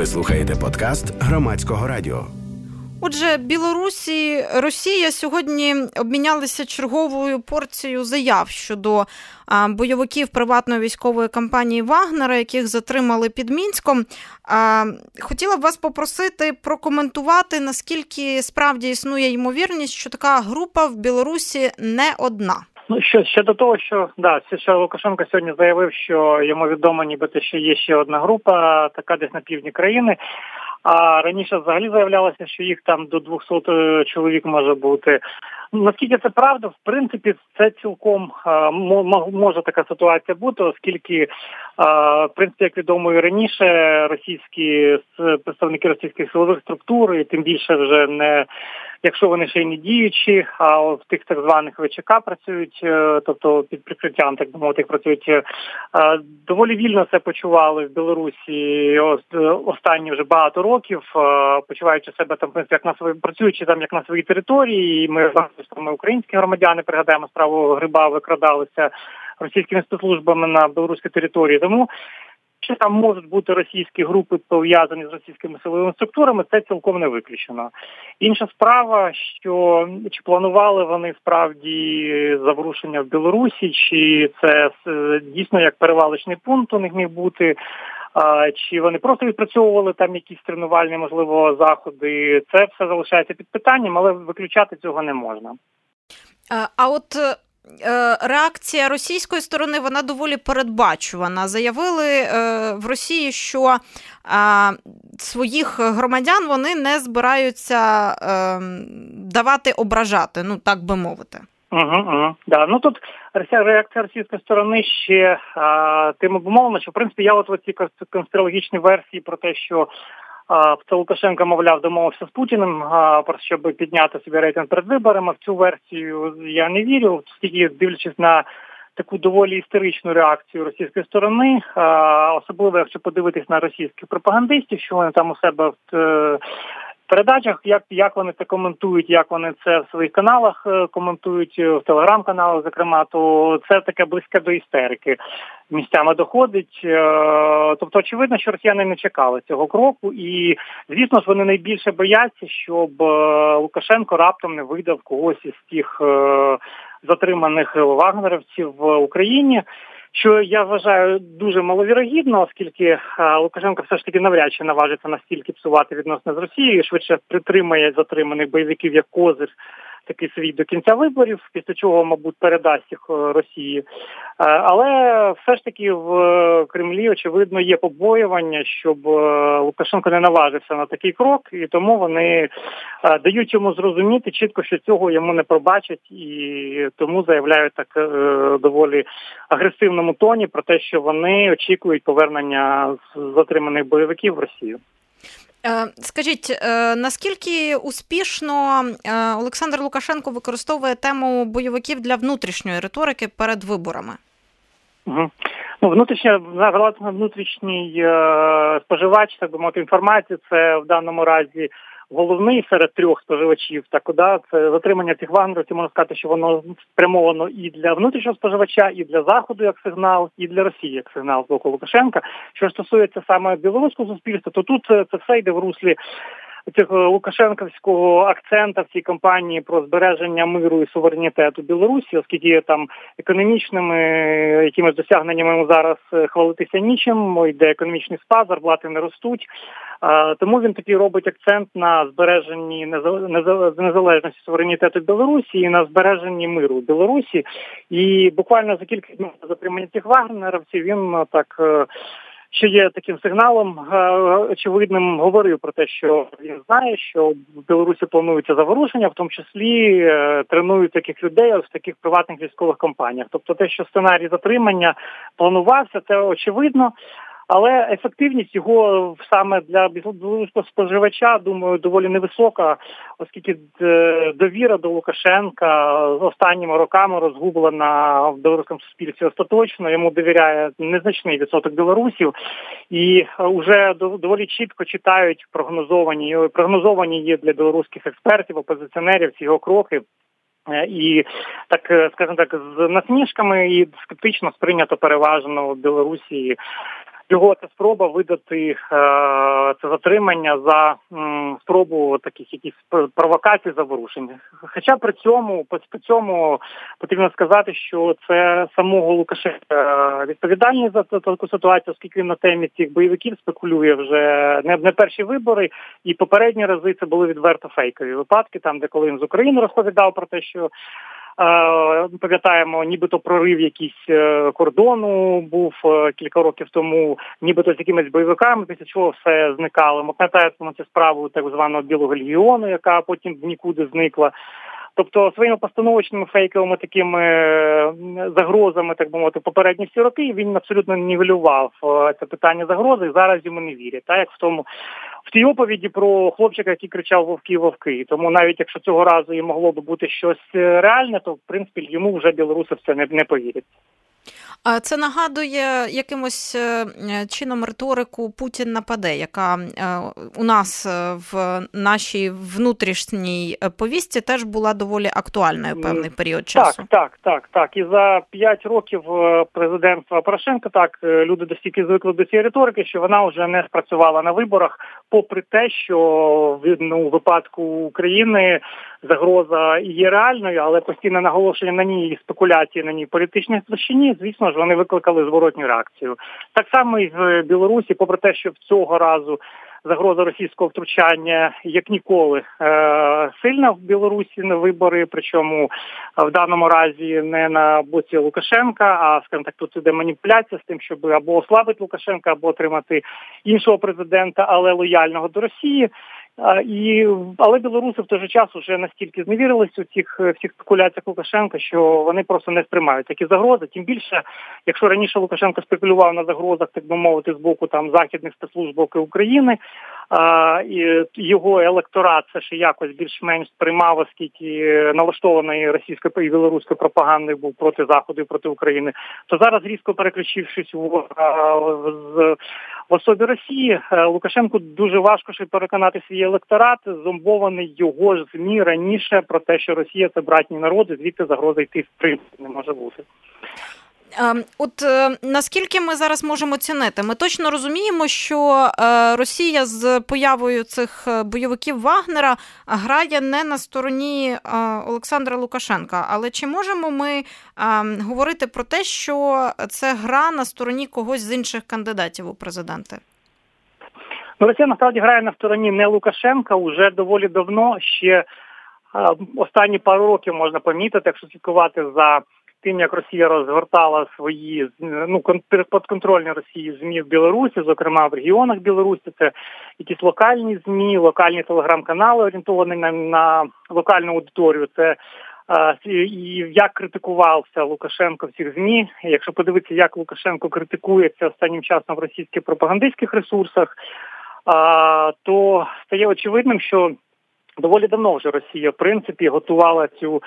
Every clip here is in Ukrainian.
Ви слухаєте подкаст Громадського радіо. Отже, Білорусі і Росія сьогодні обмінялися черговою порцією заяв щодо бойовиків приватної військової компанії «Вагнера», яких затримали під Мінськом. Хотіла б вас попросити прокоментувати, наскільки справді існує ймовірність, що така група в Білорусі не одна. Щодо того, що Лукашенко сьогодні заявив, що йому відомо нібито, що є ще одна група, така десь на півдні країни. А раніше взагалі заявлялося, що їх там до 200 чоловік може бути. Наскільки це правда, в принципі, це цілком може така ситуація бути, оскільки, в принципі, як відомо і раніше, представники російських силових структур, і тим більше вже не, якщо вони ще й не діючі, а в тих так званих ВЧК працюють, тобто під прикриттям, так би мовити, працюють, доволі вільно це почували в Білорусі останні вже багато років, почуваючи себе там, як на свої, працюючи там як на своїй території, і ми українські громадяни, пригадаємо справу Гриба, викрадалися російськими спецслужбами на білоруській території. Тому що там можуть бути російські групи, пов'язані з російськими силовими структурами, це цілком не виключено. Інша справа, що чи планували вони справді заворушення в Білорусі, чи це дійсно як перевалочний пункт у них міг бути, чи вони просто відпрацьовували там якісь тренувальні, можливо, заходи. Це все залишається під питанням, але виключати цього не можна. А от реакція російської сторони, вона доволі передбачувана. Заявили в Росії, що своїх громадян вони не збираються давати ображати, ну так би мовити. Да. Ну тут реакція російської сторони ще тим обумовлена, що в принципі я от ці конспірологічні версії про те, що це Лукашенко, мовляв, домовився з Путіним, щоб підняти собі рейтинг перед виборами. В цю версію я не вірю, оскільки, дивлячись на таку доволі істеричну реакцію російської сторони, особливо якщо подивитись на російських пропагандистів, що вони там у себе в передачах, як вони це коментують, як вони це в своїх каналах коментують, в телеграм-каналах, зокрема, то це таке близьке до істерики місцями доходить. Тобто, очевидно, що росіяни не чекали цього кроку, і, звісно ж, вони найбільше бояться, щоб Лукашенко раптом не видав когось із тих затриманих вагнерівців в Україні, що я вважаю дуже маловірогідно, оскільки Лукашенко все ж таки навряд чи наважиться настільки псувати відносини з Росією, швидше притримає затриманих бойовиків як козир такий свій до кінця виборів, після чого, мабуть, передасть їх Росії. Але все ж таки в Кремлі, очевидно, є побоювання, щоб Лукашенко не наважився на такий крок, і тому вони дають йому зрозуміти чітко, що цього йому не пробачать, і тому заявляють так доволі агресивному тоні про те, що вони очікують повернення затриманих бойовиків в Росію. Скажіть, наскільки успішно Олександр Лукашенко використовує тему бойовиків для внутрішньої риторики перед виборами? Ну, внутрішній споживач, так би мовити, інформації, це в даному разі головний серед трьох споживачів. Це затримання цих вагнерівців, можна сказати, що воно спрямовано і для внутрішнього споживача, і для Заходу як сигнал, і для Росії як сигнал з боку Лукашенка. Що стосується саме білоруського суспільства, то тут це все йде в руслі цього лукашенківського акцента в цій кампанії про збереження миру і суверенітету Білорусі, оскільки там економічними якимись досягненнями зараз хвалитися нічим, йде економічний спад, зарплати не ростуть. Тому він такий робить акцент на збереженні незалежності суверенітету Білорусі і на збереженні миру в Білорусі. І буквально за кілька днів затримання цих вагнерівців він так що є таким сигналом очевидним, говорив про те, що він знає, що в Білорусі планується заворушення, в тому числі тренують таких людей в таких приватних військових компаніях. Тобто те, що сценарій затримання планувався, це очевидно. Але ефективність його саме для білоруського споживача, думаю, доволі невисока, оскільки довіра до Лукашенка останніми роками розгублена в білоруському суспільстві остаточно. Йому довіряє незначний відсоток білорусів. І вже доволі чітко читають прогнозовані є для білоруських експертів, опозиціонерів ці його кроки. І, так, скажімо так, з насмішками і скептично сприйнято переважно в Білорусі його ця спроба видати це затримання за спробу таких якісь провокацій, заворушень. Хоча при цьому потрібно сказати, що це самого Лукашенка відповідальність за таку ситуацію, оскільки він на темі цих бойовиків спекулює вже не перші вибори, і попередні рази це були відверто фейкові випадки, там, де коли він з України розповідав про те, що пам'ятаємо, нібито прорив якийсь кордону був кілька років тому, нібито з якимись бойовиками, після чого все зникало. Ми пам'ятаємо цю справу так званого Білого легіону, яка потім нікуди зникла. Тобто своїми постановочними фейковими такими загрозами, так би мовити, попередні всі роки він абсолютно нівелював це питання загрози, і зараз йому не вірять. Так, як в тій оповіді про хлопчика, який кричав «Вовки, вовки». Тому навіть якщо цього разу і могло би бути щось реальне, то в принципі йому вже білоруси в це не повірять. А це нагадує якимось чином риторику «Путін нападе», яка у нас в нашій внутрішній повістці теж була доволі актуальною певний період часу. Так. І за 5 років президентства Порошенка, люди достільки звикли до цієї риторики, що вона вже не спрацювала на виборах, попри те, що в випадку України загроза є реальною, але постійне наголошення на ній і спекуляції на ній політичній площині, звісно ж, вони викликали зворотню реакцію. Так само і в Білорусі, попри те, що цього разу загроза російського втручання як ніколи сильна в Білорусі на вибори, причому в даному разі не на боці Лукашенка, а, скажімо так, тут іде маніпуляція з тим, щоб або ослабити Лукашенка, або отримати іншого президента, але лояльного до Росії. Але білоруси в той же час вже настільки зневірились у цих всіх спекуляціях Лукашенка, що вони просто не сприймають такі загрози. Тим більше, якщо раніше Лукашенко спекулював на загрозах, так би мовити, з боку західних спецслужб боку України, і його електорат це ще якось більш-менш сприймав, оскільки налаштований російською і білоруською пропагандою був проти Заходу і проти України, то зараз, різко переключившись в особі Росії, Лукашенку дуже важко ще переконати свій електорат, зомбований його ж ЗМІ раніше про те, що Росія – це братній народ, і звідти загроза йти в принципі не може бути. Наскільки ми зараз можемо цінити? Ми точно розуміємо, що Росія з появою цих бойовиків Вагнера грає не на стороні Олександра Лукашенка. Але чи можемо ми говорити про те, що це гра на стороні когось з інших кандидатів у президенти? Росія насправді грає на стороні не Лукашенка уже доволі давно. Ще останні пару років можна помітити, якщо слідкувати за тим, як Росія розгортала свої підконтрольні Росії ЗМІ в Білорусі, зокрема в регіонах Білорусі, це якісь локальні ЗМІ, локальні телеграм-канали, орієнтовані на локальну аудиторію. Це і як критикувався Лукашенко в цих ЗМІ. Якщо подивитися, як Лукашенко критикується останнім часом в російських пропагандистських ресурсах, то стає очевидним, що доволі давно вже Росія, в принципі, готувала цю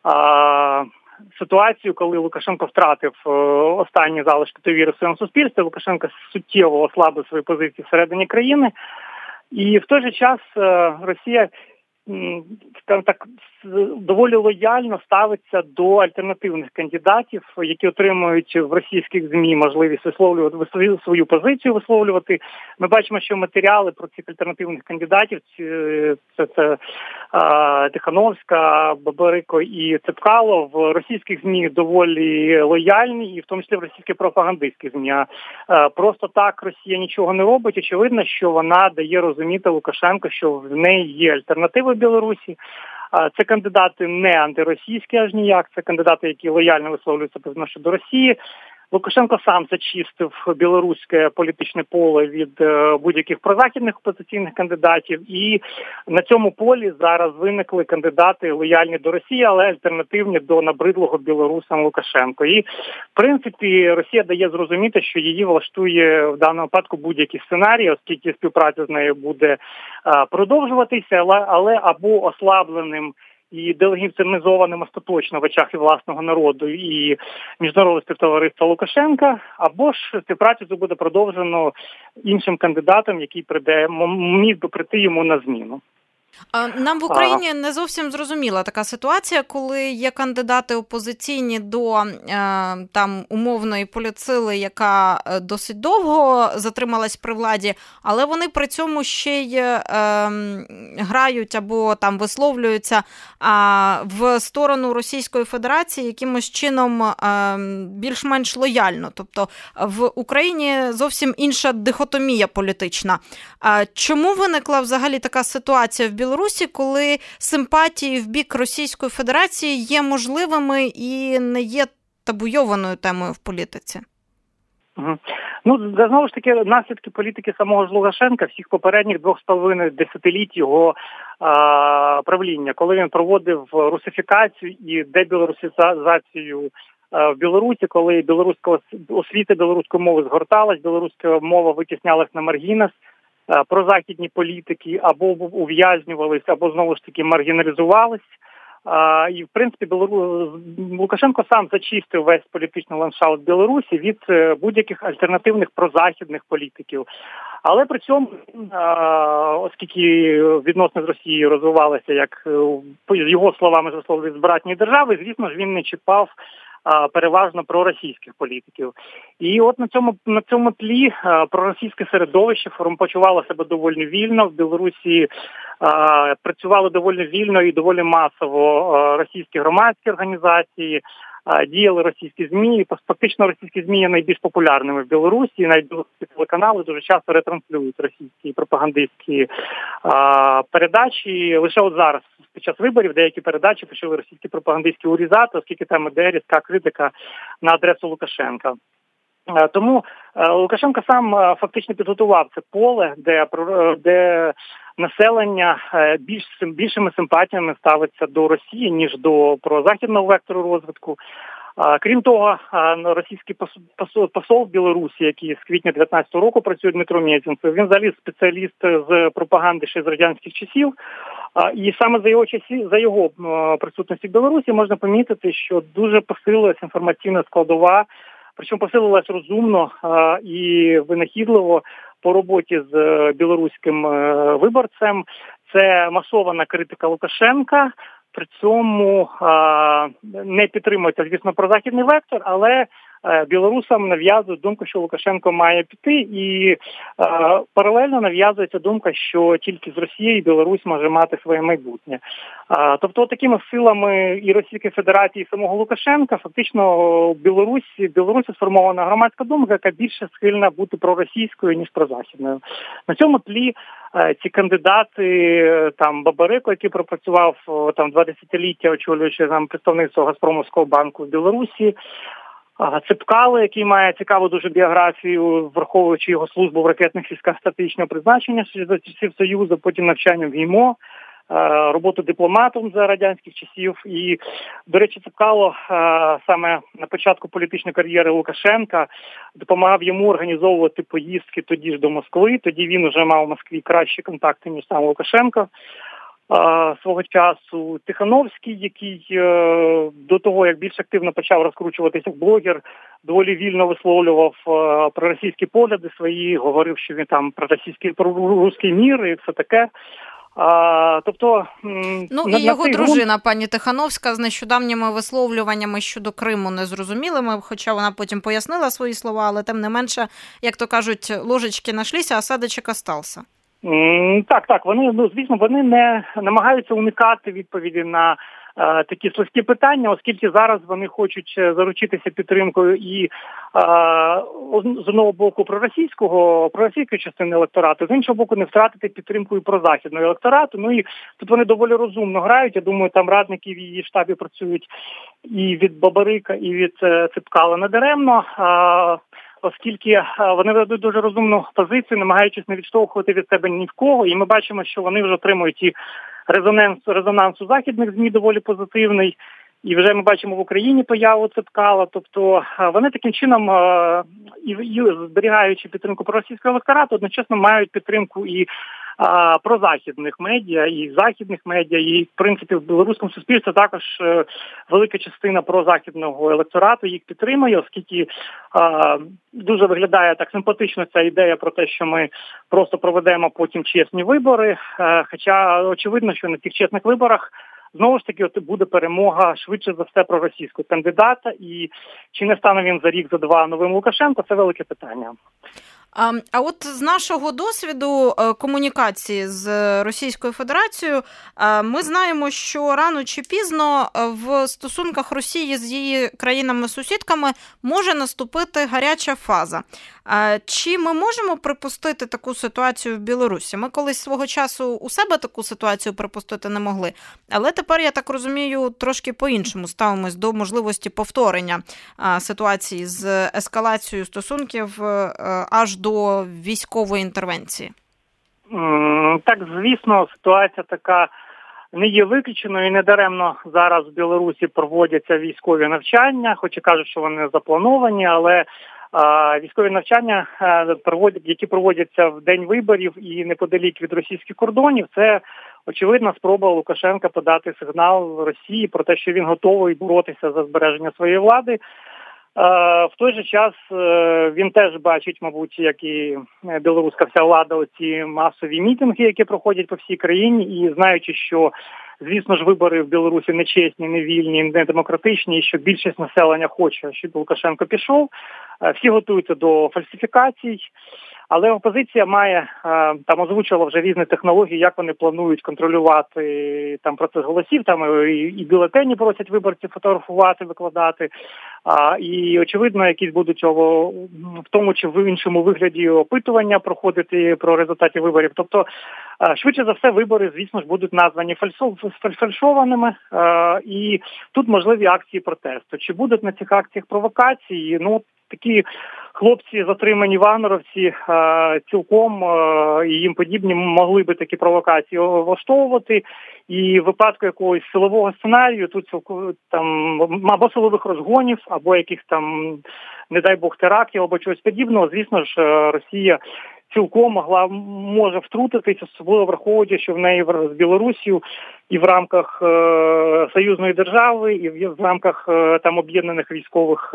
ситуацію, коли Лукашенко втратив останні залишки довіри в своєму суспільстві. Лукашенко суттєво ослабив свої позиції всередині країни. І в той же час Росія, скажімо так, доволі лояльно ставиться до альтернативних кандидатів, які отримують в російських ЗМІ можливість висловлювати свою позицію висловлювати. Ми бачимо, що матеріали про цих альтернативних кандидатів це Тихановська, Бабарико і Цепкало в російських ЗМІ доволі лояльні, і в тому числі в російських пропагандистських ЗМІ. Просто так Росія нічого не робить. Очевидно, що вона дає розуміти Лукашенко, що в неї є альтернативи в Білорусі. Це кандидати не антиросійські аж ніяк, це кандидати, які лояльно висловлюються по відношенню до Росії. Лукашенко сам зачистив білоруське політичне поле від будь-яких прозахідних опозиційних кандидатів, і на цьому полі зараз виникли кандидати лояльні до Росії, але альтернативні до набридлого білорусам Лукашенко. І, в принципі, Росія дає зрозуміти, що її влаштує в даному випадку будь-який сценарій, оскільки співпраця з нею буде продовжуватися, але або ослабленим і делегітимізованим остаточно в очах і власного народу, і міжнародного співтовариства Лукашенка, або ж співпрацю буде продовжено іншим кандидатом, який міг би прийти йому на зміну. Нам в Україні не зовсім зрозуміла така ситуація, коли є кандидати опозиційні до там умовної політсили, яка досить довго затрималась при владі, але вони при цьому ще й грають або там висловлюються в сторону Російської Федерації якимось чином більш-менш лояльно. Тобто в Україні зовсім інша дихотомія політична. Чому виникла взагалі така ситуація в Білорусі, коли симпатії в бік Російської Федерації є можливими і не є табуйованою темою в політиці? Ну, знову ж таки, наслідки політики самого ж Лукашенка, всіх попередніх 2,5 десятиліть його правління, коли він проводив русифікацію і дебілорусизацію в Білорусі, коли білоруська освіта білоруської мови згорталась, білоруська мова витіснялась на маргінес, прозахідні політики або ув'язнювались, або знову ж таки маргіналізувались. І, в принципі, Лукашенко сам зачистив весь політичний ландшафт Білорусі від будь-яких альтернативних прозахідних політиків. Але при цьому, оскільки відносини з Росією розвивалися, як його словами засловили, з братньої держави, звісно ж, він не чіпав переважно проросійських політиків. І от на цьому тлі проросійське середовище почувало себе доволі вільно. В Білорусі працювали доволі вільно і доволі масово російські громадські організації, діяли російські ЗМІ. І фактично російські ЗМІ є найбільш популярними в Білорусі, і навіть білоруські телеканали дуже часто ретранслюють російські пропагандистські передачі. Лише от зараз, під час виборів, деякі передачі почали російські пропагандистські урізати, оскільки там іде різка критика на адресу Лукашенка. Тому Лукашенко сам фактично підготував це поле, де населення більшими симпатіями ставиться до Росії, ніж до прозахідного вектору розвитку. Крім того, російський посол в Білорусі, який з квітня 2019 року працює, Дмитро Мєзінцев, він взагалі спеціаліст з пропаганди ще з радянських часів. І саме за його присутності в Білорусі можна помітити, що дуже посилилась інформаційна складова, причому посилилась розумно і винахідливо по роботі з білоруським виборцем. Це масована критика Лукашенка, при цьому не підтримується, звісно, прозахідний вектор, але білорусам нав'язують думку, що Лукашенко має піти, і паралельно нав'язується думка, що тільки з Росією Білорусь може мати своє майбутнє. Тобто такими силами і Російської Федерації, і самого Лукашенка фактично в Білорусі сформована громадська думка, яка більше схильна бути проросійською, ніж прозахідною. На цьому тлі ці кандидати, там Бабарико, який пропрацював там 2 десятиліття, очолюючи там представництво Газпромовського банку в Білорусі, Цепкало, який має цікаву дуже біографію, враховуючи його службу в ракетних військах стратегічного призначення за часів Союзу, потім навчання в ГІМО, роботу дипломатом за радянських часів. І, до речі, Цепкало саме на початку політичної кар'єри Лукашенка допомагав йому організовувати поїздки тоді ж до Москви. Тоді він вже мав в Москві кращі контакти, ніж сам Лукашенко. Свого часу Тихановський, який до того, як більш активно почав розкручуватися як блогер, доволі вільно висловлював проросійські погляди свої, говорив, що він там проросійський мір і все таке. Тобто, і його дружина, пані Тихановська, з нещодавніми висловлюваннями щодо Криму незрозумілими, хоча вона потім пояснила свої слова, але тим не менше, як то кажуть, ложечки нашлися, а осадочок остався. Так, вони не намагаються уникати відповіді на такі слизькі питання, оскільки зараз вони хочуть заручитися підтримкою і з одного боку проросійської частини електорату, з іншого боку не втратити підтримку і прозахідного електорату. Ну і тут вони доволі розумно грають. Я думаю, там радники в її штабі працюють і від Бабарика, і від Цепкала недаремно. Оскільки вони ведуть дуже розумну позицію, намагаючись не відштовхувати від себе ні в кого, і ми бачимо, що вони вже отримують і резонанс у західних ЗМІ доволі позитивний, і вже ми бачимо в Україні появу Цепкала, тобто вони таким чином, і зберігаючи підтримку проросійського електорату, одночасно мають підтримку і прозахідних медіа і західних медіа, і, в принципі, в білоруському суспільстві також велика частина прозахідного електорату їх підтримує, оскільки дуже виглядає так симпатично ця ідея про те, що ми просто проведемо потім чесні вибори, хоча очевидно, що на цих чесних виборах знову ж таки буде перемога швидше за все проросійського кандидата, і чи не стане він за рік, за два новим Лукашенко, це велике питання. А от з нашого досвіду комунікації з Російською Федерацією ми знаємо, що рано чи пізно в стосунках Росії з її країнами-сусідками може наступити гаряча фаза. Чи ми можемо припустити таку ситуацію в Білорусі? Ми колись свого часу у себе таку ситуацію припустити не могли, але тепер, я так розумію, трошки по-іншому ставимось до можливості повторення ситуації з ескалацією стосунків аж до військової інтервенції. Так, звісно, ситуація така не є виключеною, і недаремно зараз в Білорусі проводяться військові навчання, хоч і кажуть, що вони заплановані, але військові навчання, які проводяться в день виборів і неподалік від російських кордонів, це очевидна спроба Лукашенка подати сигнал Росії про те, що він готовий боротися за збереження своєї влади. В той же час він теж бачить, мабуть, як і білоруська вся влада, оці масові мітинги, які проходять по всій країні, і знаючи, що, звісно ж, вибори в Білорусі не чесні, не вільні, не демократичні, і що більшість населення хоче, щоб Лукашенко пішов, всі готуються до фальсифікацій. Але опозиція має, там озвучувала вже різні технології, як вони планують контролювати там процес голосів, там і бюлетені просять виборців фотографувати, викладати. І, очевидно, якісь будуть в тому чи в іншому вигляді опитування проходити про результати виборів. Тобто, швидше за все, вибори, звісно ж, будуть названі фальшованими, і тут можливі акції протесту. Чи будуть на цих акціях провокації? Ну, такі хлопці, затримані вагнеровці, цілком і їм подібні могли би такі провокації влаштовувати. І в випадку якогось силового сценарію тут там або силових розгонів, або якихось там, не дай Бог, терактів, або чогось подібного, звісно ж, Росія цілком може втрутитися, особливо враховуючи, що в неї з Білорусію і в рамках союзної держави, і в рамках там об'єднаних військових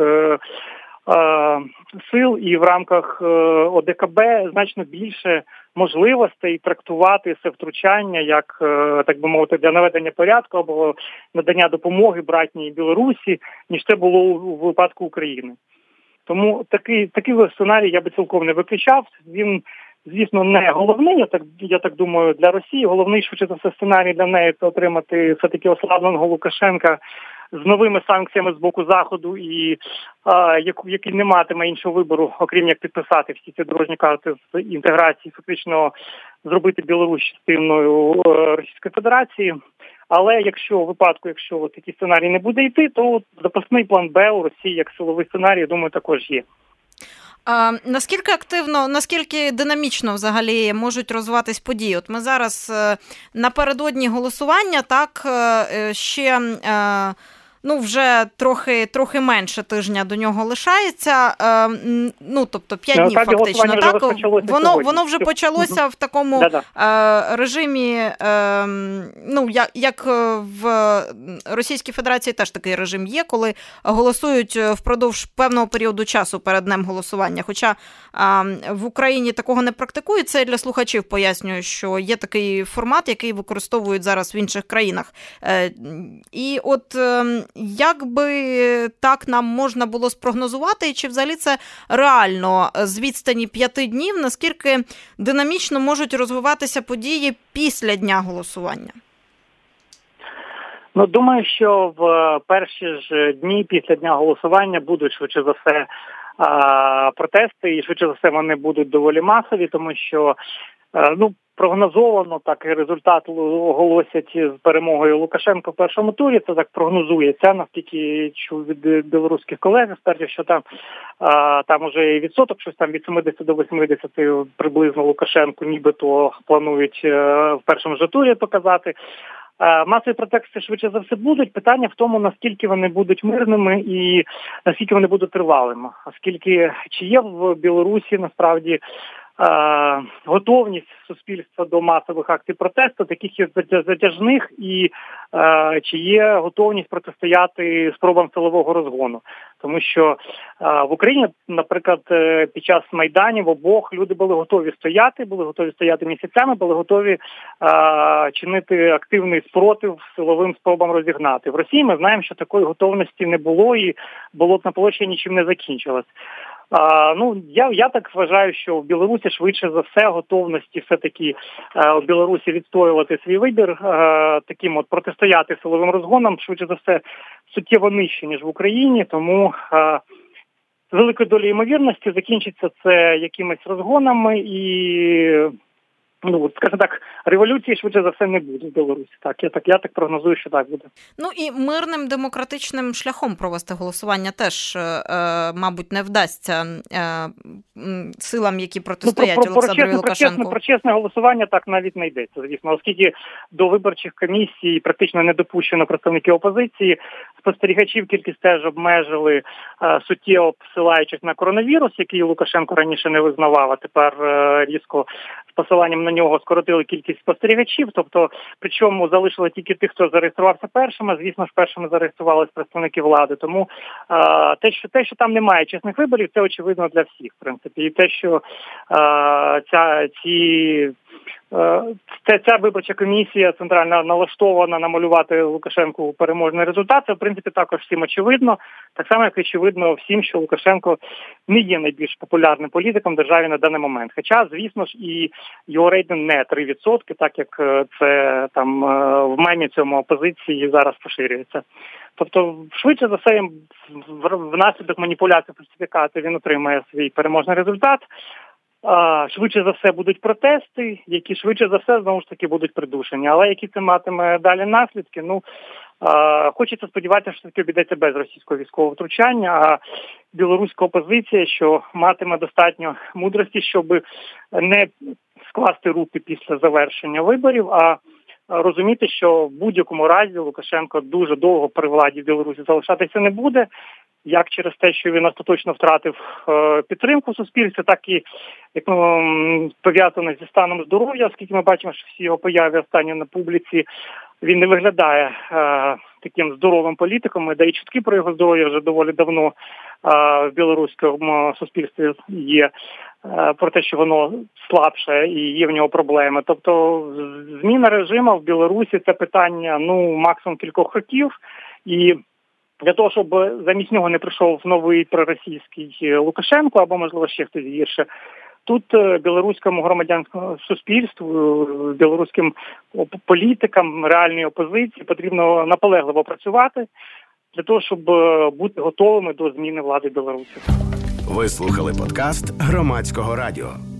сил і в рамках ОДКБ значно більше можливостей трактувати це втручання як, так би мовити, для наведення порядку або надання допомоги братній Білорусі, ніж це було у випадку України. Тому такий сценарій я би цілком не виключав. Він, звісно, не головний, я так думаю, для Росії. Головний, швидше за все, сценарій для неї – це отримати все-таки ослабленого Лукашенка з новими санкціями з боку Заходу, і який не матиме іншого вибору, окрім як підписати всі ці дорожні карти з інтеграції, фактично зробити Білорусь частиною Російської Федерації. Але якщо такий сценарій не буде йти, то запасний план Б у Росії як силовий сценарій, я думаю, також є. Наскільки активно, наскільки динамічно взагалі можуть розвиватись події? От ми зараз напередодні голосування, так, ще вже трохи менше тижня до нього лишається, тобто 5 днів фактично, так? Воно вже почалося в такому режимі, як в Російській Федерації теж такий режим є, коли голосують впродовж певного періоду часу перед днем голосування. Хоча в Україні такого не практикують, це для слухачів пояснюю, що є такий формат, який використовують зараз в інших країнах. І от як би так нам можна було спрогнозувати, і чи взагалі це реально з відстані 5 днів, наскільки динамічно можуть розвиватися події після дня голосування? Думаю, що в перші ж дні після дня голосування будуть, швидше за все, протести, і швидше за все вони будуть доволі масові, тому що прогнозовано, так і результат оголосять з перемогою Лукашенка в першому турі. Це так прогнозується, наскільки чув від білоруських колег експертів, що там уже і відсоток, щось там від 70 до 80 приблизно Лукашенку нібито планують в першому ж турі показати. Масові протести швидше за все будуть. Питання в тому, наскільки вони будуть мирними і наскільки вони будуть тривалими. Оскільки чи є в Білорусі насправді готовність суспільства до масових акцій протесту, таких є затяжних, і чи є готовність протистояти спробам силового розгону. Тому що в Україні, наприклад, під час Майданів обох люди були готові стояти місяцями, були готові чинити активний спротив силовим спробам розігнати. В Росії ми знаємо, що такої готовності не було, і болотна площа нічим не закінчилась. Я так вважаю, що в Білорусі швидше за все готовності все-таки в Білорусі відстоювати свій вибір, таким от протистояти силовим розгонам, швидше за все суттєво нижче, ніж в Україні, тому з великою долею ймовірності закінчиться це якимись розгонами і, скажімо так, революції швидше за все не буде в Білорусі. Я так прогнозую, що так буде. І мирним демократичним шляхом провести голосування теж, мабуть, не вдасться силам, які протистоять Олександру Лукашенку. Про чесне голосування так навіть не йдеться, звісно, оскільки до виборчих комісій практично не допущено представників опозиції, спостерігачів кількість теж обмежили, суттєво посилаючись на коронавірус, який Лукашенко раніше не визнавав, а тепер різко з посиланням на нього скоротили кількість спостерігачів, тобто, причому залишили тільки тих, хто зареєструвався першими, звісно ж, першими зареєструвалися представники влади, тому те, що там немає чесних виборів, це очевидно для всіх, в принципі, і те, що ця виборча комісія центральна налаштована намалювати Лукашенку переможний результат, це, в принципі, також всім очевидно. Так само, як очевидно всім, що Лукашенко не є найбільш популярним політиком в державі на даний момент. Хоча, звісно ж, і його рейтинг не 3%, так як це там в мемі цьому опозиції зараз поширюється. Тобто, швидше за все, внаслідок маніпуляції фальсифікації він отримає свій переможний результат. Швидше за все будуть протести, які швидше за все, знову ж таки, будуть придушені. Але які це матиме далі наслідки, хочеться сподіватися, що таки обійдеться без російського військового втручання, а білоруська опозиція, що матиме достатньо мудрості, щоб не скласти руки після завершення виборів, а розуміти, що в будь-якому разі Лукашенко дуже довго при владі в Білорусі залишатися не буде, як через те, що він остаточно втратив підтримку суспільства, так і пов'язано зі станом здоров'я, оскільки ми бачимо, що всі його появи останні на публіці, він не виглядає таким здоровим політиком, де і чутки про його здоров'я вже доволі давно в білоруському суспільстві є, про те, що воно слабше і є в нього проблеми. Тобто зміна режиму в Білорусі – це питання, максимум кількох років, і для того, щоб замість нього не прийшов новий проросійський Лукашенко, або, можливо, ще хтось гірше, тут білоруському громадянському суспільству, білоруським політикам реальної опозиції потрібно наполегливо працювати для того, щоб бути готовими до зміни влади Білорусі. Ви слухали подкаст Громадського радіо.